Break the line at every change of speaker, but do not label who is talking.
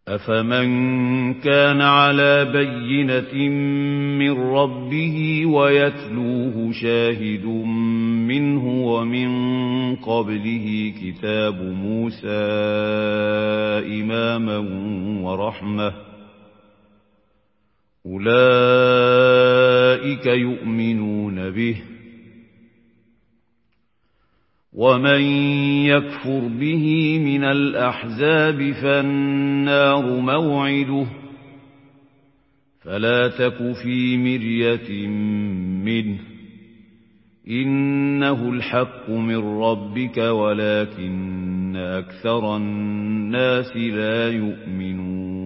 أفمن كان على بينة من ربه ويتلوه شاهد منه ومن قبله كتاب موسى إماما ورحمة أولئك يؤمنون به ومن يكفر به من الأحزاب فالنار موعده فلا تك في مرية منه إنه الحق من ربك ولكن أكثر الناس لا يؤمنون